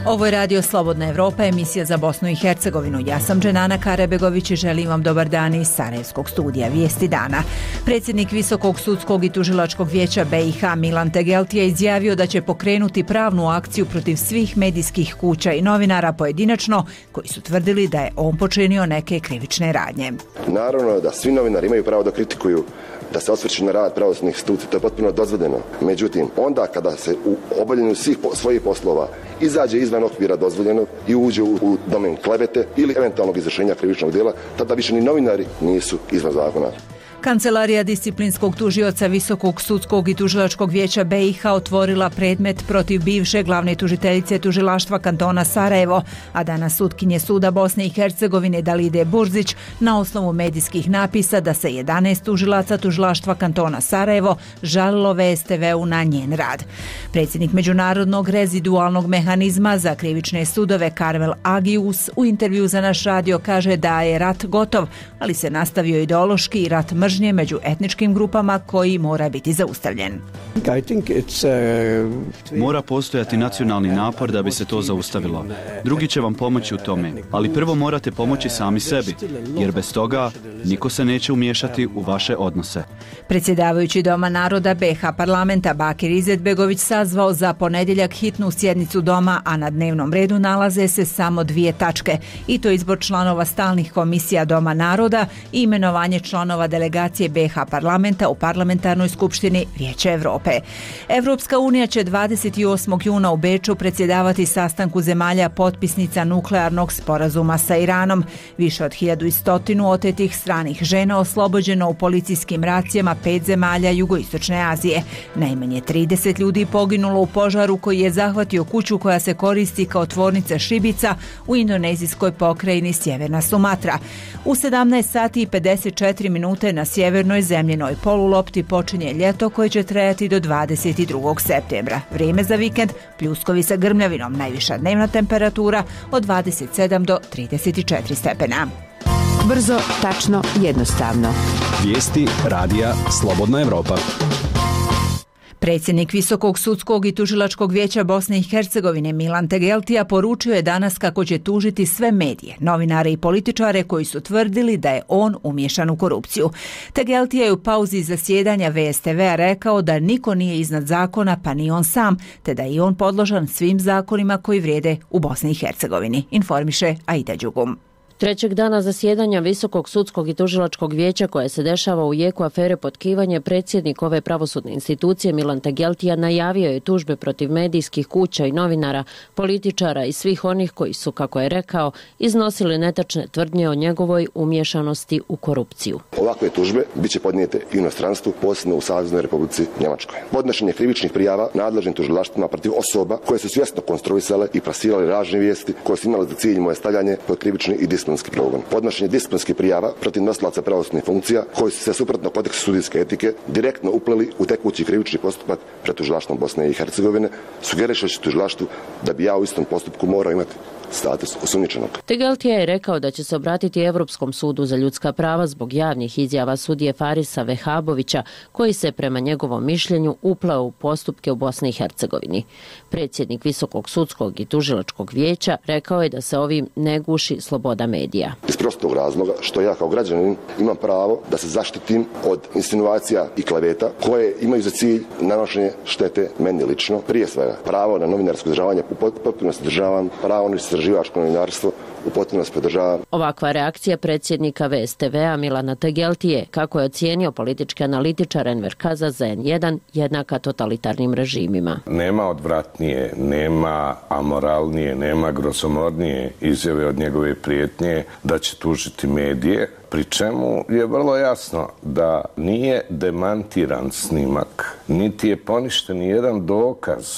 Ovo je Radio Slobodna Evropa, emisija za Bosnu i Hercegovinu. Ja sam Dženana Karebegović i želim vam dobar dan iz Sarajevskog studija Vijesti dana. Predsjednik Visokog sudskog i tužilačkog vijeća BiH Milan Tegeltija izjavio da će pokrenuti pravnu akciju protiv svih medijskih kuća i novinara pojedinačno koji su tvrdili da je on počinio neke krivične radnje. Naravno da svi novinari imaju pravo da kritikuju, da se osvrću na rad pravosudnih institucija, to je potpuno dozvoljeno. Međutim, onda kada se u obavljanju svih svojih poslova izađe izvan okvira dozvoljenog i uđe u domen klevete ili eventualnog izvršenja krivičnog djela, tada više ni novinari nisu izvan zakona. Kancelarija disciplinskog tužioca Visokog sudskog i tužilačkog vijeća BiH otvorila predmet protiv bivše glavne tužiteljice tužilaštva kantona Sarajevo, a danas sutkinje suda Bosne i Hercegovine Dalide Burzić na osnovu medijskih napisa da se 11 tužilaca tužilaštva kantona Sarajevo žalilo VSTV-u na njen rad. Predsjednik Međunarodnog rezidualnog mehanizma za krivične sudove Karvel Agius u intervju za naš radio kaže da je rat gotov, ali se nastavio ideološki rat mržnje među etničkim grupama koji mora biti zaustavljen. Mora postojati nacionalni napor da bi se to zaustavilo. Drugi će vam pomoći u tome, ali prvo morate pomoći sami sebi, jer bez toga niko se neće umiješati u vaše odnose. Predsjedavajući Doma naroda BiH parlamenta Bakir Izetbegović sazvao za ponedjeljak hitnu sjednicu Doma, a na dnevnom redu nalaze se samo 2 tačke, i to izbor članova stalnih komisija Doma naroda i imenovanje članova delegacije BiH parlamenta u parlamentarnoj skupštini Vijeća Evrope. Evropska unija će 28. juna u Beču predsjedavati sastanku zemalja potpisnica nuklearnog sporazuma sa Iranom. Više od 1100 otetih stranih žena oslobođeno u policijskim racijama 5 zemalja jugoistočne Azije. Najmanje 30 ljudi poginulo u požaru koji je zahvatio kuću koja se koristi kao tvornica šibica u indonezijskoj pokrajini Sjeverna Sumatra. U 17 sati i 54 minute na sjevernoj zemljenoj polulopti počinje ljeto koje će trajati do 22. septembra. Vrijeme za vikend, pljuskovi sa grmljavinom, najviša dnevna temperatura od 27 do 34 stepena. Brzo, tačno, jednostavno. Vijesti radija Slobodna Evropa. Predsjednik Visokog sudskog i tužilačkog vijeća Bosne i Hercegovine Milan Tegeltija poručio je danas kako će tužiti sve medije, novinare i političare koji su tvrdili da je on umiješan u korupciju. Tegeltija je u pauzi zasjedanja VSTV-a rekao da niko nije iznad zakona, pa ni on sam, te da je on podložan svim zakonima koji vrijede u Bosni i Hercegovini, informiše Aida Đugum. Trećeg dana zasjedanja Visokog sudskog i tužilačkog vijeća koje se dešava u jeku afere Potkivanje, predsjednik ove pravosudne institucije Milan Tegeltija najavio je tužbe protiv medijskih kuća i novinara, političara i svih onih koji su, kako je rekao, iznosili netačne tvrdnje o njegovoj umiješanosti u korupciju. Ovakve tužbe bit će podnijete i u inostranstvu, posebno u Saveznoj Republici Njemačkoj. Podnošenje krivičnih prijava nadležnim tužilaštvima protiv osoba koje su svjesno konstruisale i plasirale lažne vijesti koje su imale za cilj moje stavljanje pod krivični i disciplinski progon. Podnošenje disciplinskih prijava protiv nosilaca pravosudnih funkcija koji su se suprotno kodeksu sudijske etike direktno upleli u tekući krivični postupak pred tužilaštvom Bosne i Hercegovine, sugerišući tužilaštvu da bi ja u istom postupku morao imati status osumnjičenog. Tegeltija je rekao da će se obratiti Europskom sudu za ljudska prava zbog javnih izjava sudije Farisa Vehabovića, koji se prema njegovom mišljenju upleo u postupke u Bosni i Hercegovini. Predsjednik Visokog sudskog i tužilačkog vijeća rekao je da se ovim ne guši sloboda medija. Iz prostog razloga što ja kao građanin imam pravo da se zaštitim od insinuacija i kleveta koje imaju za cilj nanošenje štete meni lično. Prije svega, pravo na novinarsko izdržavanje potpuno sadržavam, pravo na istraživačko novinarstvo u potpunosti podržavam. Ovakva reakcija predsjednika VSTV-a Milana Tegeltije, kako je ocijenio politički analitičar Enver Kaza za N1, jednaka totalitarnim režimima. Nema odvratnije, nema amoralnije, nema grosomornije izjave od njegove prijetnje da će tužiti medije, pri čemu je vrlo jasno da nije demantiran snimak, niti je poništen jedan dokaz,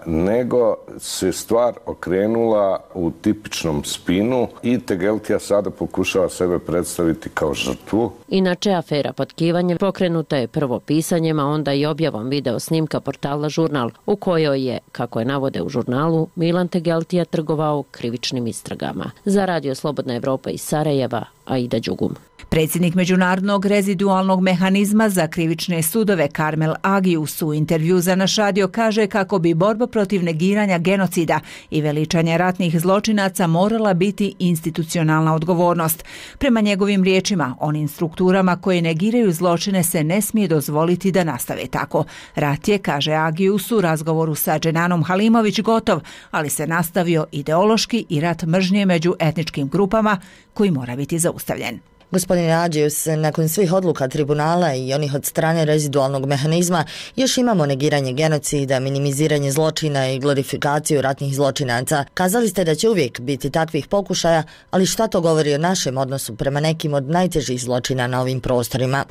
nego se stvar okrenula u tipičnom spinu i Tegeltija sada pokušava sebe predstaviti kao žrtvu. Inače, afera Potkivanje pokrenuta je prvo pisanjem, a onda i objavom video snimka portala Žurnal, u kojoj je, kako je navode u žurnalu, Milan Tegeltija trgovao krivičnim istragama. Za Radio Slobodna Evropa iz Sarajeva, Aida Đugum. Predsjednik Međunarodnog rezidualnog mehanizma za krivične sudove Karmel Agius u intervju za naš radio kaže kako bi borba protiv negiranja genocida i veličanja ratnih zločinaca morala biti institucionalna odgovornost. Prema njegovim riječima, onim strukturama koje negiraju zločine se ne smije dozvoliti da nastave tako. Rat je, kaže Agius u razgovoru sa Dženanom Halimović, gotov, ali se nastavio ideološki i rat mržnje među etničkim grupama koji mora biti zaustavljen. Gospodine Agius, nakon svih odluka tribunala i onih od strane rezidualnog mehanizma, još imamo negiranje genocida, minimiziranje zločina i glorifikaciju ratnih zločinaca. Kazali ste da će uvijek biti takvih pokušaja, ali šta to govori o našem odnosu prema nekim od najtežih zločina na ovim prostorima?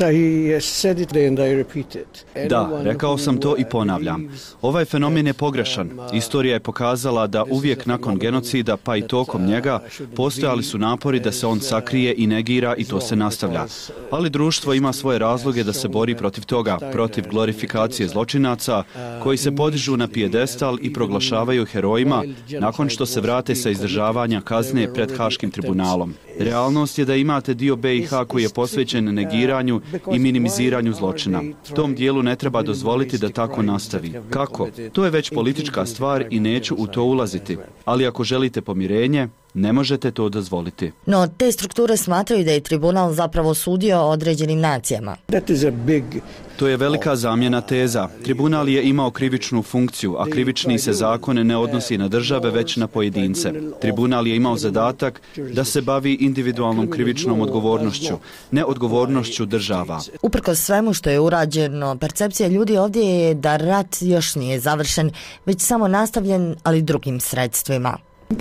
Da, rekao sam to i ponavljam. Ovaj fenomen je pogrešan. Istorija je pokazala da uvijek nakon genocida, pa i tokom njega, postojali su napori da se on sakrije i negira i to se nastavlja. Ali društvo ima svoje razloge da se bori protiv toga, protiv glorifikacije zločinaca koji se podižu na pijedestal i proglašavaju herojima nakon što se vrate sa izdržavanja kazne pred Haškim tribunalom. Realnost je da imate dio BiH koji je posvećen negiranju i minimiziranju zločina. Tom dijelu ne treba dozvoliti da tako nastavi. Kako? To je već politička stvar i neću u to ulaziti. Ali ako želite pomirenje, ne možete to dozvoliti. No, te strukture smatraju da je tribunal zapravo sudio određenim nacijama. To je velika zamjena teza. Tribunal je imao krivičnu funkciju, a krivični se zakon ne odnosi na države, već na pojedince. Tribunal je imao zadatak da se bavi individualnom krivičnom odgovornošću, ne odgovornošću država. Uprkos svemu što je urađeno, percepcija ljudi ovdje je da rat još nije završen, već samo nastavljen, ali drugim sredstvima.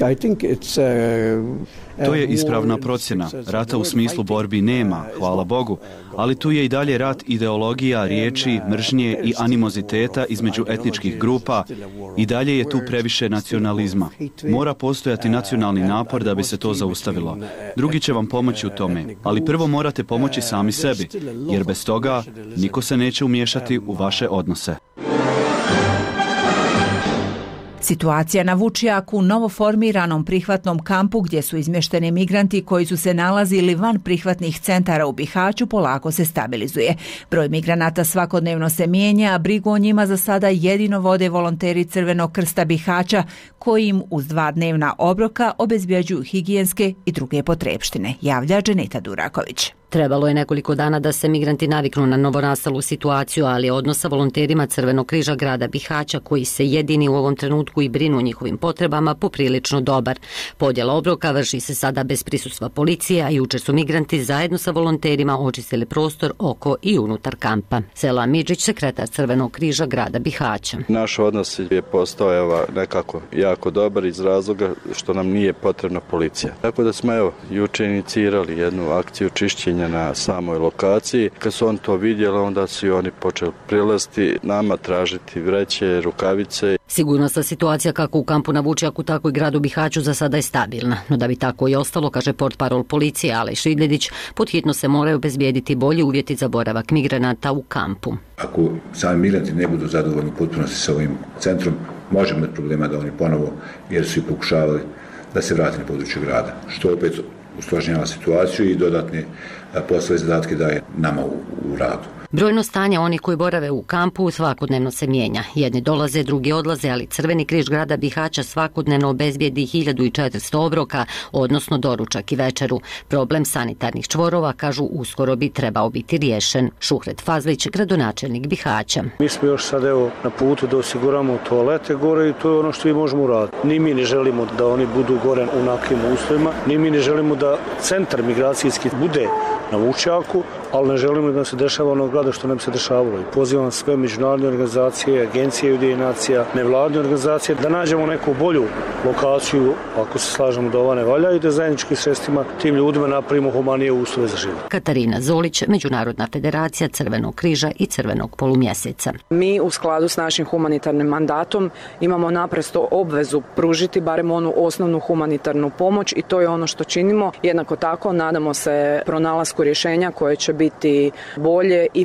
To je ispravna procjena. Rata u smislu borbi nema, hvala Bogu, ali tu je i dalje rat ideologija, riječi, mržnje i animoziteta između etničkih grupa i dalje je tu previše nacionalizma. Mora postojati nacionalni napor da bi se to zaustavilo. Drugi će vam pomoći u tome, ali prvo morate pomoći sami sebi, jer bez toga niko se neće umiješati u vaše odnose. Situacija na Vučjaku, novoformiranom prihvatnom kampu gdje su izmješteni migranti koji su se nalazili van prihvatnih centara u Bihaću, polako se stabilizuje. Broj migranata svakodnevno se mijenja, a brigu o njima za sada jedino vode volonteri Crvenog krsta Bihaća koji im uz 2 dnevna obroka obezbjeđuju higijenske i druge potrepštine, javlja Dženeta Duraković. Trebalo je nekoliko dana da se migranti naviknu na novonastalu situaciju, ali je odnos sa volonterima Crvenog križa grada Bihaća, koji se jedini u ovom trenutku i brinu o njihovim potrebama, poprilično dobar. Podjela obroka vrši se sada bez prisustva policije, a jučer su migranti zajedno sa volonterima očistili prostor oko i unutar kampa. Sela Midžić, sekretar Crvenog križa grada Bihaća. Naš odnos je postao nekako jako dobar iz razloga što nam nije potrebna policija. Tako da smo jučer inicirali jednu akciju čišćenja na samoj lokaciji. Kad su oni to vidjeli, onda su i oni počeli prilaziti nama, tražiti vreće, rukavice. Sigurnosna situacija kako u kampu na Vučjaku, tako i gradu Bihaću za sada je stabilna. No da bi tako i ostalo, kaže portparol policije Aleš Šidljedić, pod hitno se moraju obezbijediti bolji uvjeti za boravak migranata u kampu. Ako sami migranti ne budu zadovoljni u potpunosti sa ovim centrom, možemo imati problema da oni ponovo, jer su i pokušavali da se vrati na područje grada, što opet usložnjava situaciju i dodatne poslove zadatke daje nama u radu. Brojno stanje onih koji borave u kampu svakodnevno se mijenja. Jedni dolaze, drugi odlaze, ali Crveni križ grada Bihaća svakodnevno obezbijedi 1400 obroka, odnosno doručak i večeru. Problem sanitarnih čvorova, kažu, uskoro bi trebao biti riješen. Šuhret Fazlić, gradonačelnik Bihaća. Mi smo još sad na putu da osiguramo toalete gore i to je ono što mi možemo uraditi. Ni mi ne želimo da oni budu gore u onakvim uslovima, ni mi ne želimo da centar migracijski bude na Vučjaku, ali ne želimo da se dešava ono grada što nam se dešavalo. I pozivam sve međunarodne organizacije, agencije Ujedinjenih nacija, nevladine organizacije da nađemo neku bolju lokaciju, ako se slažemo da ova ne valja, i da zajedničkim sredstvima tim ljudima napravimo humanije uslove za život. Katarina Zolić, Međunarodna federacija Crvenog križa i Crvenog polumjeseca. Mi u skladu s našim humanitarnim mandatom imamo naprosto obvezu pružiti barem onu osnovnu humanitarnu pomoć i to je ono što činimo. Jednako tako nadamo se pronalasku rješenja koje će biti bolje i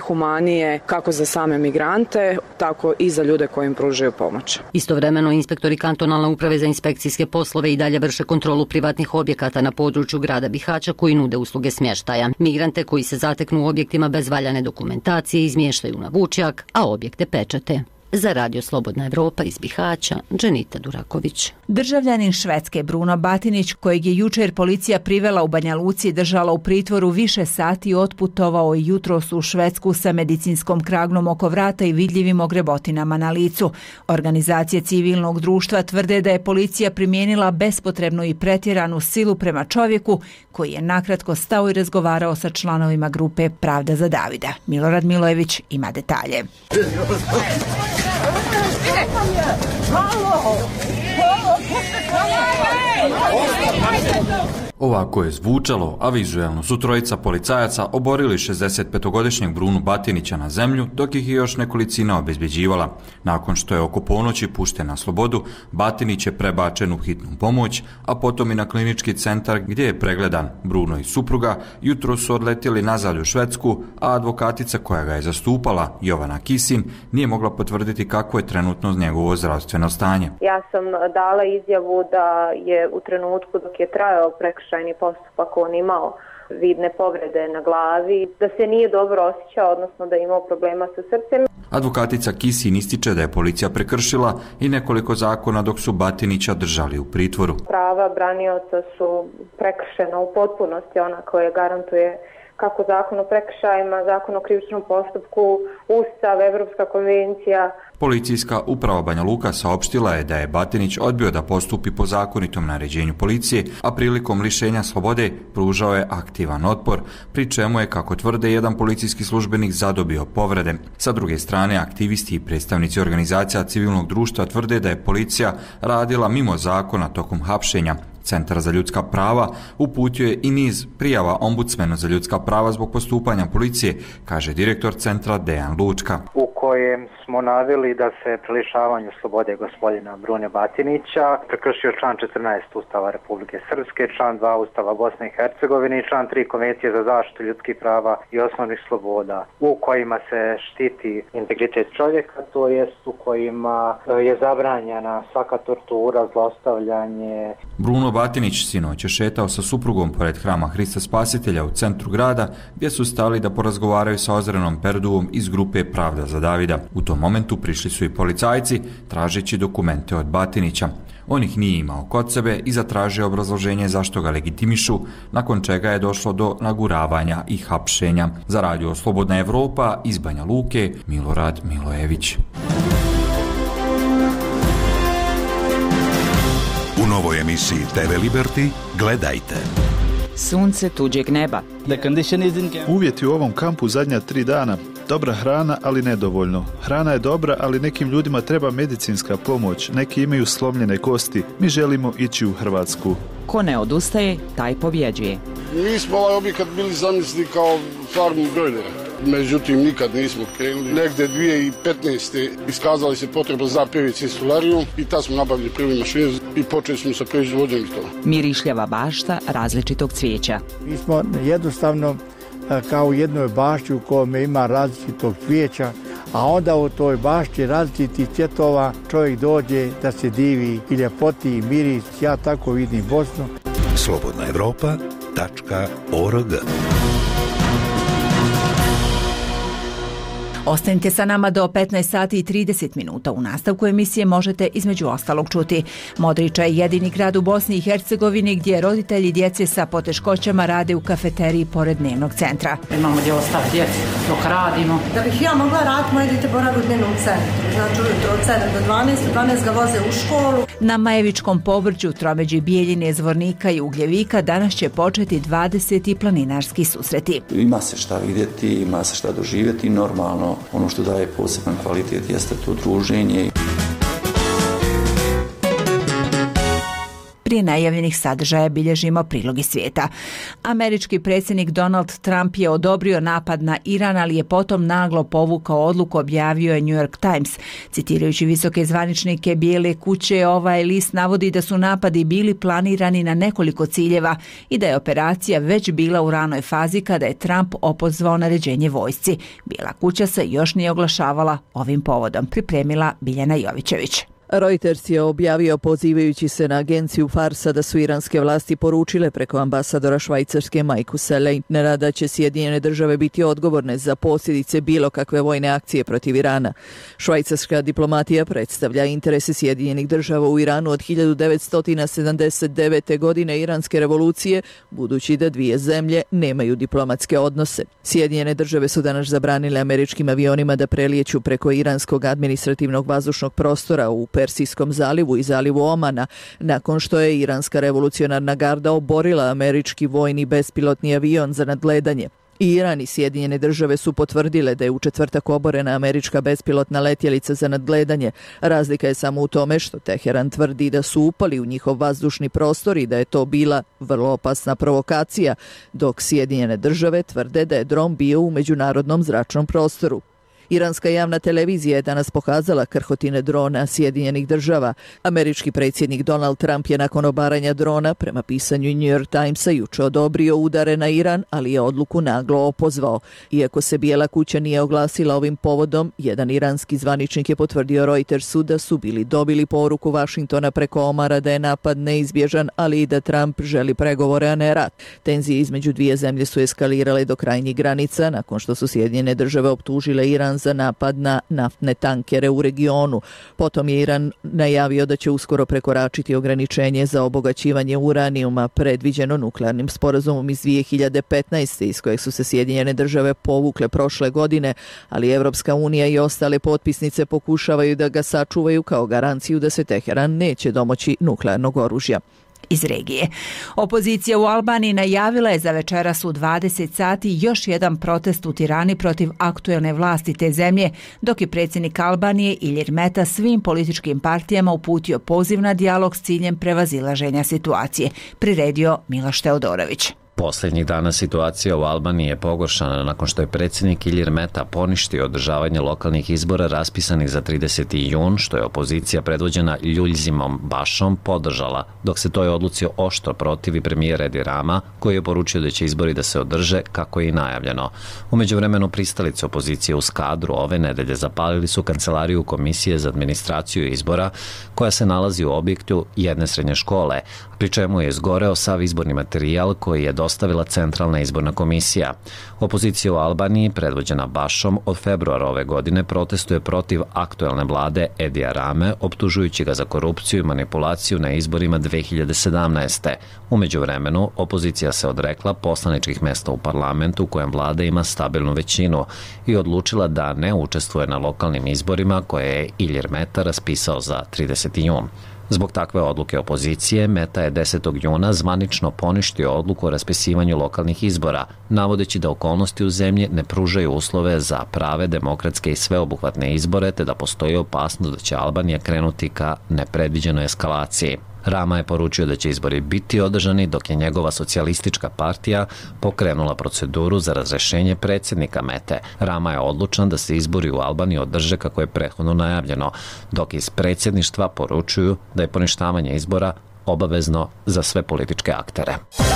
najhumanije kako za same migrante, tako i za ljude koji im pružaju pomoć. Istovremeno, inspektori kantonalne uprave za inspekcijske poslove i dalje vrše kontrolu privatnih objekata na području grada Bihaća koji nude usluge smještaja. Migrante koji se zateknu u objektima bez valjane dokumentacije izmještaju na vučjak, a objekte pečate. Za Radio Slobodna Evropa iz Bihaća, Dženita Duraković. Državljanin Švedske Bruno Batinić, kojeg je jučer policija privela u Banja Luci i držala u pritvoru više sati, otputovao je jutros u Švedsku sa medicinskom kragnom oko vrata i vidljivim ogrebotinama na licu. Organizacije civilnog društva tvrde da je policija primijenila bespotrebnu i pretjeranu silu prema čovjeku koji je nakratko stao i razgovarao sa članovima grupe Pravda za Davida. Milorad Milojević ima detalje. Ovako je zvučalo, a vizuelno su trojica policajaca oborili 65-godišnjeg Brunu Batinića na zemlju, dok ih je još nekolicina obezbjeđivala. Nakon što je oko ponoći pušten na slobodu, Batinić je prebačen u hitnu pomoć, a potom i na klinički centar gdje je pregledan. Bruno i supruga jutro su odletjeli nazad u Švedsku, a advokatica koja ga je zastupala, Jovana Kisin, nije mogla potvrditi kako je trenutno njegovo zdravstveno stanje. Ja sam dala izjavu da je u trenutku dok je trajao prekršajni postupak on imao vidne povrede na glavi, da se nije dobro osjećao, odnosno da je imao problema sa srcem. Advokatica Kisin ističe da je policija prekršila i nekoliko zakona dok su Batinića držali u pritvoru. Prava branioca su prekršena u potpunosti, ona koje garantuje kako zakon o prekršajima, zakon o krivičnom postupku, Ustav, Evropska konvencija. Policijska uprava Banja Luka saopštila je da je Batinić odbio da postupi po zakonitom naređenju policije, a prilikom lišenja slobode pružao je aktivan otpor, pri čemu je, kako tvrde, jedan policijski službenik zadobio povrede. Sa druge strane, aktivisti i predstavnici organizacija civilnog društva tvrde da je policija radila mimo zakona tokom hapšenja. Centar za ljudska prava uputio je i niz prijava ombudsmenu za ljudska prava zbog postupanja policije, kaže direktor centra Dejan Lučka. U kojem smo naveli da se pri lišavanju slobode gospodina Brune Batinića prekršio član 14 Ustava Republike Srpske, član 2 Ustava Bosne i Hercegovine i član 3 Konvencije za zaštitu ljudskih prava i osnovnih sloboda, u kojima se štiti integritet čovjeka, to jest u kojima je zabranjena svaka tortura, zlostavljanje. Bruno Batinić sinoć je šetao sa suprugom pored hrama Hrista Spasitelja u centru grada, gdje su stali da porazgovaraju sa Ozrenom Perduvom iz grupe Pravda za Davida. U tom momentu prišli su i policajci tražeći dokumente od Batinića. On ih nije imao kod sebe i zatražio obrazloženje zašto ga legitimišu, nakon čega je došlo do naguravanja i hapšenja. Za Radio Slobodna Evropa iz Banja Luke, Milorad Milojević. U novoj emisiji TV Liberty gledajte. Sunce tuđeg neba. Uvjeti u ovom kampu zadnja 3 dana. Dobra hrana, ali nedovoljno. Hrana je dobra, ali nekim ljudima treba medicinska pomoć. Neki imaju slomljene kosti. Mi želimo ići u Hrvatsku. Ko ne odustaje, taj pobjeđuje. Mi smo ovaj objekat bili zamislili kao farmu brojlera. Međutim, nikad nismo krenuli. Negde 2015. iskazali se potreba za PVC solarijum i tad smo nabavili prvi mašinu i počeli smo sa proizvodnjom i to. Mirišljava bašta različitog cvijeća. Mi smo jednostavno kao u jednoj bašći u kojoj ima različitog cvijeća, a onda u toj bašći različitih cvjetova čovjek dođe da se divi i ljepoti i miris. Ja tako vidim Bosnu. slobodnaevropa.org. Ostanite sa nama do 15 sati i 30 minuta. U nastavku emisije možete između ostalog čuti. Modriča je jedini grad u Bosni i Hercegovini gdje roditelji djece sa poteškoćama rade u kafeteriji pored dnevnog centra. Imamo gdje ostaviti djeci dok radimo. Da bih ja mogla raditi, moje djete boravi u dnevnom centru. Znači ujutro od 7 do 12, u 12 ga voze u školu. Na Majevičkom povrđu tromeđi Bijeljine, Zvornika i Ugljevika danas će početi 20. planinarski susreti. Ima se šta vidjeti, ima se šta doživjeti, normalno. Ono što daje poseban kvalitet jeste to druženje. Prije najavljenih sadržaja bilježimo prilog iz svijeta. Američki predsjednik Donald Trump je odobrio napad na Iran, ali je potom naglo povukao odluku, objavio je New York Times. Citirajući visoke zvaničnike Bijele kuće, ovaj list navodi da su napadi bili planirani na nekoliko ciljeva i da je operacija već bila u ranoj fazi kada je Trump opozvao naređenje vojsci. Bijela kuća se još nije oglašavala ovim povodom, pripremila Biljana Jovićević. Reuters je objavio pozivajući se na agenciju Farsa da su iranske vlasti poručile preko ambasadora Švajcarske Markusa Leitnera da će Sjedinjene države biti odgovorne za posljedice bilo kakve vojne akcije protiv Irana. Švajcarska diplomatija predstavlja interese Sjedinjenih država u Iranu od 1979. godine iranske revolucije, budući da dvije zemlje nemaju diplomatske odnose. Sjedinjene države su danas zabranile američkim avionima da prelijeću preko iranskog administrativnog vazdušnog prostora u Persijskom zalivu i zalivu Omana, nakon što je iranska revolucionarna garda oborila američki vojni bespilotni avion za nadgledanje. Iran i Sjedinjene države su potvrdile da je u četvrtak oborena američka bespilotna letjelica za nadgledanje. Razlika je samo u tome što Teheran tvrdi da su upali u njihov vazdušni prostor i da je to bila vrlo opasna provokacija, dok Sjedinjene države tvrde da je dron bio u međunarodnom zračnom prostoru. Iranska javna televizija je danas pokazala krhotine drona Sjedinjenih država. Američki predsjednik Donald Trump je nakon obaranja drona, prema pisanju New York Timesa, juče odobrio udare na Iran, ali je odluku naglo opozvao. Iako se Bijela kuća nije oglasila ovim povodom, jedan iranski zvaničnik je potvrdio Reutersu da su bili dobili poruku Vašingtona preko Omara da je napad neizbježan, ali i da Trump želi pregovore, a ne rat. Tenzije između dvije zemlje su eskalirale do krajnjih granica nakon što su Sjedinjene države optužile Iran za napad na naftne tankere u regionu. Potom je Iran najavio da će uskoro prekoračiti ograničenje za obogaćivanje uranijuma predviđeno nuklearnim sporazumom iz 2015. iz kojeg su se Sjedinjene države povukle prošle godine, ali Evropska unija i ostale potpisnice pokušavaju da ga sačuvaju kao garanciju da se Teheran neće domoći nuklearnog oružja. Iz regije. Opozicija u Albaniji najavila je za večeras u 20 sati još jedan protest u Tirani protiv aktuelne vlasti te zemlje, dok je predsjednik Albanije Ilir Meta svim političkim partijama uputio poziv na dijalog s ciljem prevazilaženja situacije, priredio Miloš Teodorović. Posljednjih dana situacija u Albaniji je pogoršana nakon što je predsjednik Ilir Meta poništio održavanje lokalnih izbora raspisanih za 30. jun, što je opozicija predvođena Ljuljzimom Bašom podržala, dok se toj odluci oštro protivi premijer Edi Rama, koji je poručio da će izbori da se održe kako je i najavljeno. U međuvremenu pristalice opozicije u Skadru ove nedelje zapalili su kancelariju Komisije za administraciju izbora, koja se nalazi u objektu jedne srednje škole, pri čemu je izgoreo sav izborni materijal koji je dostavila Centralna izborna komisija. Opozicija u Albaniji, predvođena Bašom, od februara ove godine protestuje protiv aktuelne vlade Edija Rame, optužujući ga za korupciju i manipulaciju na izborima 2017. U međuvremenu, opozicija se odrekla poslaničkih mjesta u parlamentu u kojem vlada ima stabilnu većinu i odlučila da ne učestvuje na lokalnim izborima koje je Ilir Meta raspisao za 30. jun. Zbog takve odluke opozicije, Meta je 10. juna zvanično poništio odluku o raspisivanju lokalnih izbora, navodeći da okolnosti u zemlji ne pružaju uslove za prave, demokratske i sveobuhvatne izbore, te da postoji opasnost da će Albanija krenuti ka nepredviđenoj eskalaciji. Rama je poručio da će izbori biti održani, dok je njegova socijalistička partija pokrenula proceduru za razrešenje predsjednika Mete. Rama je odlučan da se izbori u Albaniji održe kako je prethodno najavljeno, dok iz predsjedništva poručuju da je poništavanje izbora obavezno za sve političke aktere.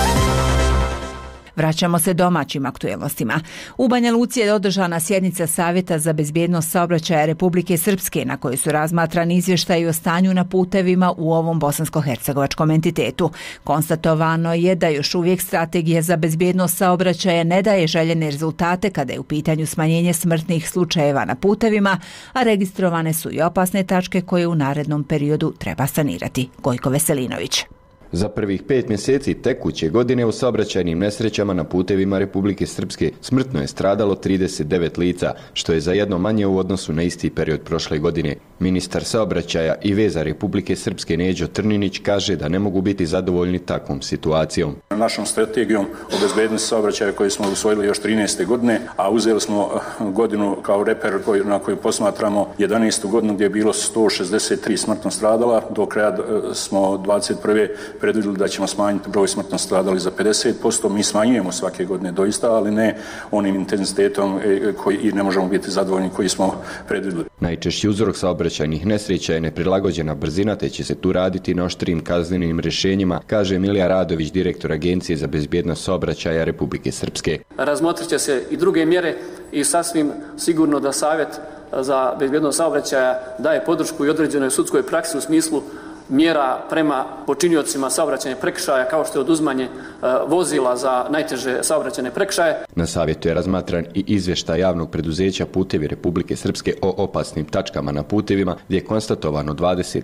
Vraćamo se domaćim aktuelnostima. U Banja Luci je održana sjednica Savjeta za bezbjednost saobraćaja Republike Srpske, na kojoj su razmatrani izvještaji o stanju na putevima u ovom bosansko-hercegovačkom entitetu. Konstatovano je da još uvijek strategija za bezbjednost saobraćaja ne daje željene rezultate kada je u pitanju smanjenje smrtnih slučajeva na putevima, a registrovane su i opasne tačke koje u narednom periodu treba sanirati. Gojko Veselinović. Za prvih 5 mjeseci tekuće godine u saobraćajnim nesrećama na putevima Republike Srpske smrtno je stradalo 39 lica, što je za jedno manje u odnosu na isti period prošle godine. Ministar saobraćaja i veza Republike Srpske Neđo Trninić kaže da ne mogu biti zadovoljni takvom situacijom. Našom strategijom o bezbednosti saobraćaja koju smo usvojili još 13. godine, a uzeli smo godinu kao reper na koju posmatramo 11. godinu gdje je bilo 163 smrtno stradala, do kraja smo 21. predvidjeli da ćemo smanjiti broj smrtno stradali za 50%. Mi smanjujemo svake godine doista, ali ne onim intenzitetom koji i ne možemo biti zadovoljni koji smo predvidjeli. Najčešći uzrok saobraćajnih nesreća je neprilagođena brzina, te će se tu raditi na oštrim kaznenim rješenjima, kaže Milija Radović, direktor Agencije za bezbjednost saobraćaja Republike Srpske. Razmotrit će se i druge mjere i sasvim sigurno da Savjet za bezbjednost saobraćaja daje podršku i određenoj sudskoj praksi u smislu mjera prema počiniocima saobraćajnih prekršaja, kao što je oduzimanje vozila za najteže saobraćajne prekršaje. Na savjetu je razmatran i izvještaj javnog preduzeća Putevi Republike Srpske o opasnim tačkama na putevima, gdje je konstatovano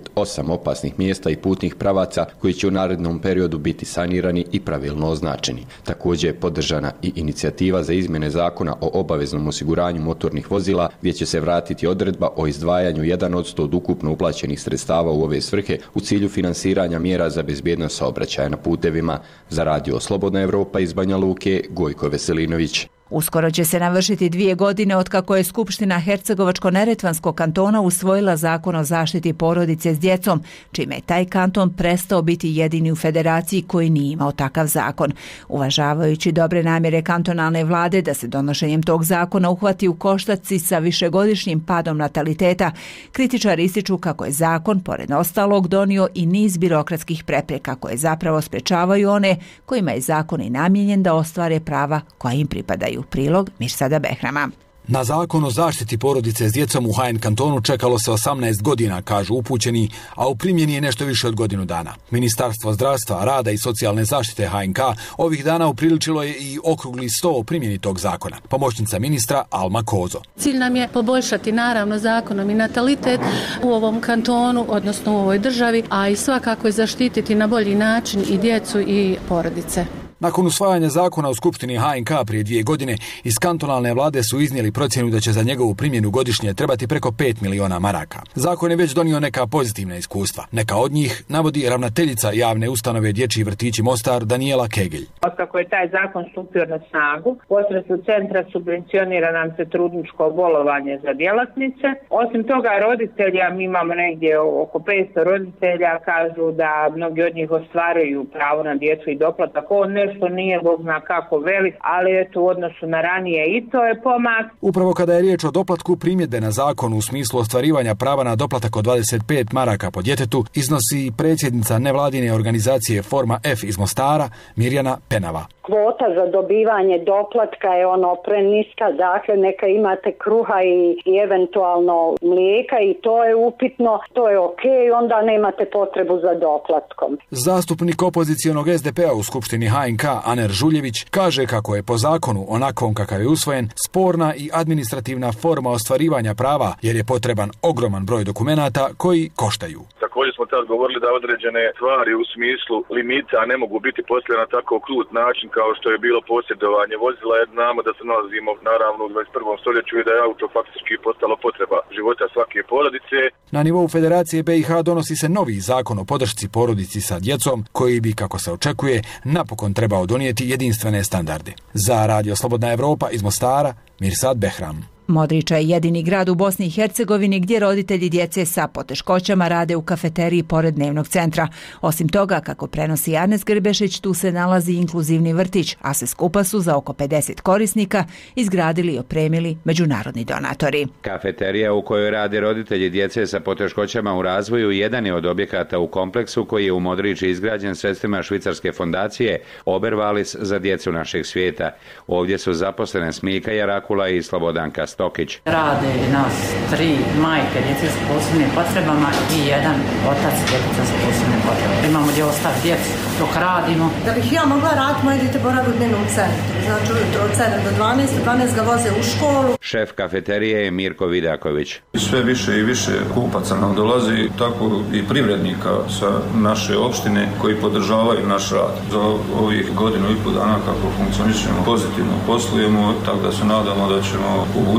28 opasnih mjesta i putnih pravaca koji će u narednom periodu biti sanirani i pravilno označeni. Također je podržana i inicijativa za izmjene zakona o obaveznom osiguranju motornih vozila, gdje će se vratiti odredba o izdvajanju 1% od ukupno uplaćenih sredstava u ove svrhe u cilju finansiranja mjera za bezbjednost saobraćaja na putevima. Za Radio Slobodna Evropa iz Banja Luke, Gojko Veselinović. Uskoro će se navršiti 2 godine otkako je Skupština Hercegovačko-neretvanskog kantona usvojila zakon o zaštiti porodice s djecom, čime je taj kanton prestao biti jedini u federaciji koji nije imao takav zakon. Uvažavajući dobre namjere kantonalne vlade da se donošenjem tog zakona uhvati u koštac sa višegodišnjim padom nataliteta, kritičari ističu kako je zakon, pored ostalog, donio i niz birokratskih prepreka koje zapravo sprečavaju one kojima je zakon i namijenjen da ostvare prava koja im pripadaju. Prilog Mirsada Behrama. Na zakon o zaštiti porodice s djecom u HN kantonu čekalo se 18 godina, kažu upućeni, a u primjeni je nešto više od godinu dana. Ministarstvo zdravstva, rada i socijalne zaštite HNK ovih dana upriličilo je i okrugli sto o primjeni tog zakona. Pomoćnica ministra Alma Kozo. Cilj nam je poboljšati naravno zakonom i natalitet u ovom kantonu, odnosno u ovoj državi, a i svakako je zaštititi na bolji način i djecu i porodice. Nakon usvajanja zakona u Skupštini HNK prije 2 godine, iz kantonalne vlade su iznijeli procjenu da će za njegovu primjenu godišnje trebati preko 5 miliona maraka. Zakon je već donio neka pozitivna iskustva. Neka od njih navodi ravnateljica javne ustanove Dječji vrtići Mostar Danijela Kegelj. Otkako je taj zakon stupio na snagu, posredstvom centra subvencionira nam se trudničko bolovanje za djelatnice. Osim toga roditelja, mi imamo negdje oko 500 roditelja, kažu da mnogi od njih ostvaruju pravo na dječji doplatak. Što nije Bog zna kako velik, ali eto u odnosu na ranije i to je pomak. Upravo kada je riječ o doplatku, primjedbe na zakon u smislu ostvarivanja prava na doplatak od 25 maraka po djetetu iznosi predsjednica nevladine organizacije Forma F iz Mostara, Mirjana Penava. Kvota za dobivanje doplatka je preniska, dakle neka imate kruha i eventualno mlijeka i to je upitno, to je ok, onda nemate potrebu za doplatkom. Zastupnik opozicionog SDP-a u Skupštini HNK Aner Žuljević kaže kako je po zakonu, onakvom kakav je usvojen, sporna i administrativna forma ostvarivanja prava jer je potreban ogroman broj dokumenata koji koštaju. Također smo tad govorili da određene stvari u smislu limita ne mogu biti postavljene na tako krut način kao što je bilo posjedovanje vozila, jer znamo da se nalazimo naravno u 21. stoljeću i da je auto faktički postalo potreba života svake porodice. Na nivou Federacije BiH donosi se novi zakon o podršci porodici sa djecom koji bi, kako se očekuje, napokon trebao donijeti jedinstvene standarde. Za Radio Slobodna Evropa iz Mostara, Mirsad Behram. Modriča je jedini grad u Bosni i Hercegovini gdje roditelji djece sa poteškoćama rade u kafeteriji pored dnevnog centra. Osim toga, kako prenosi Arnes Grbešić, tu se nalazi inkluzivni vrtić, a sve skupa su za oko 50 korisnika izgradili i opremili međunarodni donatori. Kafeterija u kojoj rade roditelji djece sa poteškoćama u razvoju jedan je od objekata u kompleksu koji je u Modriči izgrađen sredstvima švicarske fondacije Obervalis za djecu našeg svijeta. Ovdje su zaposlene Smika Jarakula i Slobodanka Stokić. Rade nas 3 majke djece s posebnim potrebama i jedan otac djeteta s posebnim potrebama. Imamo gdje ostaviti djecu dok radimo. Da bih ja mogla raditi, moje djete boravi u dnevnom centru. Znači ujutro od 7 do 12, od 12 ga voze u školu. Šef kafeterije je Mirko Vidaković. Sve više i više kupaca nam dolazi, tako i privrednika sa naše opštine koji podržavaju naš rad. Za ovih godinu i pol dana kako funkcionišemo, pozitivno poslujemo, tako da se nadamo da ćemo u budućnosti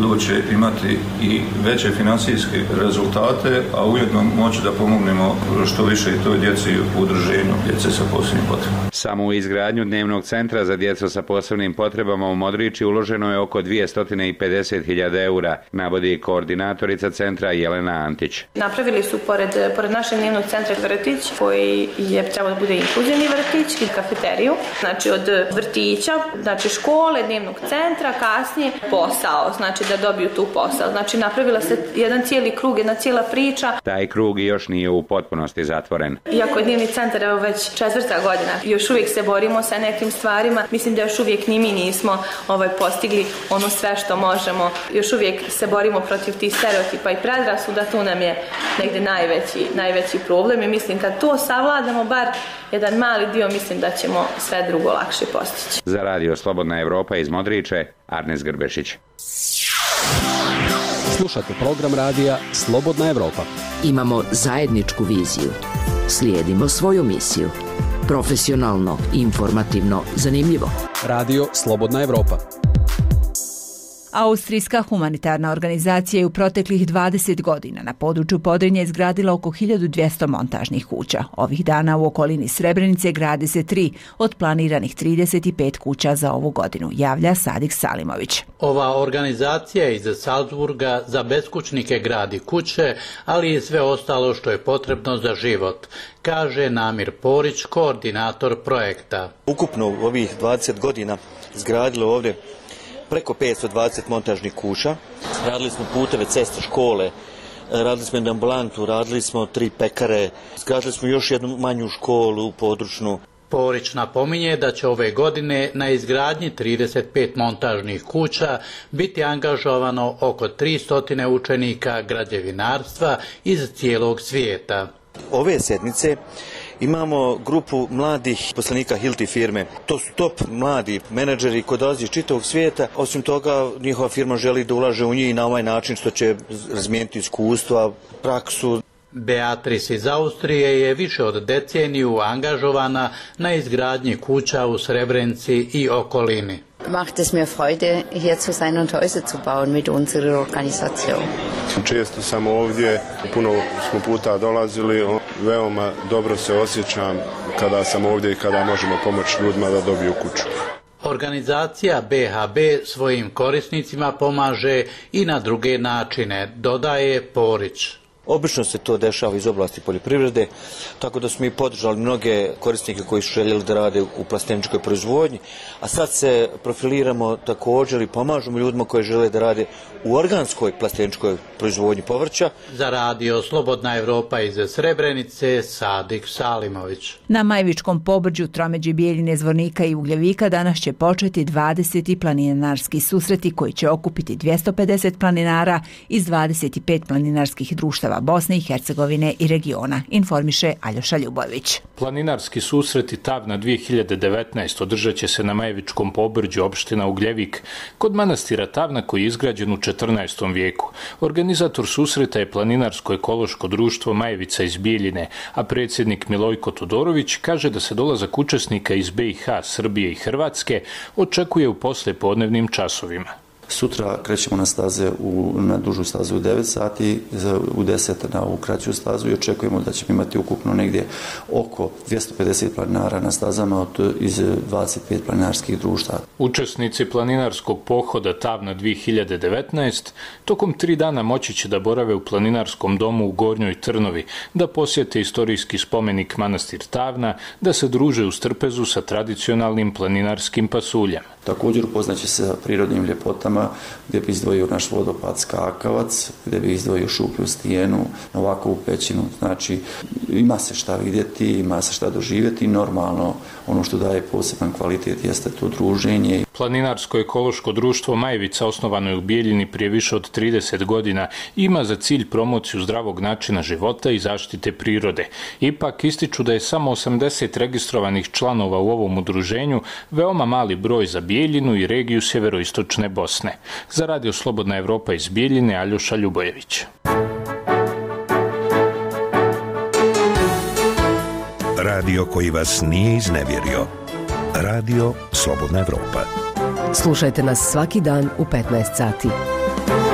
to će imati i veće financijske rezultate, a ujedno moći da pomognemo što više i toj djeci u udruženju djece sa posebnim potrebama. Samo u izgradnju dnevnog centra za djecu sa posebnim potrebama u Modriči uloženo je oko 250.000 eura, navodi koordinatorica centra Jelena Antić. Napravili su pored našeg dnevnog centra vrtić koji je trebalo da bude inkluzivni vrtić i kafeteriju, znači od vrtića, znači škole, dnevnog centra, kasnije posao, znači da dobiju tu posao. Znači napravila se jedan cijeli krug, jedna cijela priča. Taj krug još nije u potpunosti zatvoren. Iako je dnevni centar evo već 4. godina, još uvijek se borimo sa nekim stvarima, mislim da još uvijek ni mi nismo postigli ono sve što možemo. Još uvijek se borimo protiv tih stereotipa i predrasuda, tu nam je negdje najveći problem i mislim kad to savladamo bar jedan mali dio, mislim da ćemo sve drugo lakše postići. Za Radio Slobodna Evropa iz Modriče, Arnes Grbešić. Slušate program radija Slobodna Evropa. Imamo zajedničku viziju. Slijedimo svoju misiju. Profesionalno, informativno, zanimljivo. Radio Slobodna Evropa. Austrijska humanitarna organizacija je u proteklih 20 godina na području Podrinja izgradila oko 1200 montažnih kuća. Ovih dana u okolini Srebrenice gradi se 3 od planiranih 35 kuća za ovu godinu, javlja Sadik Salimović. Ova organizacija iz Salzburga za beskućnike gradi kuće, ali i sve ostalo što je potrebno za život, kaže Namir Porić, koordinator projekta. Ukupno u ovih 20 godina izgradilo ovdje preko 520 montažnih kuća. Radili smo puteve, ceste, škole, radili smo jednu ambulantu, radili smo 3 pekare, izgradili smo još jednu manju školu područnu. Porić napominje da će ove godine na izgradnji 35 montažnih kuća biti angažovano oko 300 učenika građevinarstva iz cijelog svijeta. Ove sedmice imamo grupu mladih poslanika Hilti firme. To su top mladi menadžeri koji dolaze iz čitavog svijeta. Osim toga, njihova firma želi da ulaže u njih na ovaj način što će razmijeniti iskustva, praksu. Beatrice iz Austrije je više od deceniju angažovana na izgradnji kuća u Srebrenici i okolini. Macht es mir Freude, hier zu sein und Häuser zu bauen mit unserer Organisation. Često sam ovdje, puno smo puta dolazili, veoma dobro se osjećam kada sam ovdje i kada možemo pomoći ljudima da dobiju kuću. Organizacija BHB svojim korisnicima pomaže i na druge načine, dodaje Porić. Obično se to dešava iz oblasti poljoprivrede, tako da smo i podržali mnoge korisnike koji su željeli da rade u plasteničkoj proizvodnji, a sad se profiliramo također i pomažemo ljudima koji žele da rade u organskoj plasteničkoj proizvodnji povrća. Za Radio Slobodna Evropa iz Srebrenice, Sadik Salimović. Na Majvičkom pobrđu tromeđi Bijeljine, Zvornika i Ugljevika danas će početi 20. planinarski susreti koji će okupiti 250 planinara iz 25 planinarskih društava Bosne i Hercegovine i regiona, informiše Aljoša Ljubović. Planinarski susreti Tavna 2019 održat će se na Majevičkom pobrđu opština Ugljevik kod manastira Tavna koji je izgrađen u 14. vijeku. Organizator susreta je Planinarsko ekološko društvo Majevica iz Bijeljine, a predsjednik Milojko Todorović kaže da se dolazak učesnika iz BiH, Srbije i Hrvatske očekuje u poslijepodnevnim časovima. Sutra krećemo na staze na dužu stazu u 9 sati, u 10 na ovu kraću stazu i očekujemo da ćemo imati ukupno negdje oko 250 planinara na stazama iz 25 planinarskih društava. Učesnici planinarskog pohoda Tavna 2019 tokom 3 dana moći će da borave u planinarskom domu u Gornjoj Trnovi, da posjete istorijski spomenik manastir Tavna, da se druže u Strpezu sa tradicionalnim planinarskim pasuljem. Također upoznaće se sa prirodnim ljepotama gdje bi izdvojio naš vodopad Skakavac, gdje bi izdvojio Šuplju stijenu, Novakovu pećinu. Znači, ima se šta vidjeti, ima se šta doživjeti. Normalno, ono što daje poseban kvalitet jeste to druženje. Planinarsko ekološko društvo Majevica osnovano je u Bijeljini prije više od 30 godina i ima za cilj promociju zdravog načina života i zaštite prirode. Ipak ističu da je samo 80 registrovanih članova u ovom udruženju, veoma mali broj za Bijeljinu i regiju sjeveroistočne Bosne. Za Radio Slobodna Evropa iz Bijeljine, Aljoša Ljubojević. Radio koji vas nije iznevjerio. Radio Slobodna Evropa. Slušajte nas svaki dan u 15 sati.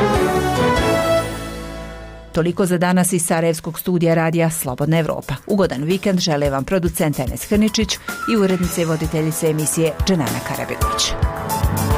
Toliko za danas iz Sarajevskog studija radija Slobodna Evropa. Ugodan vikend žele vam producent Enes Hrničić i urednice i voditeljice emisije Dženana Karabegović.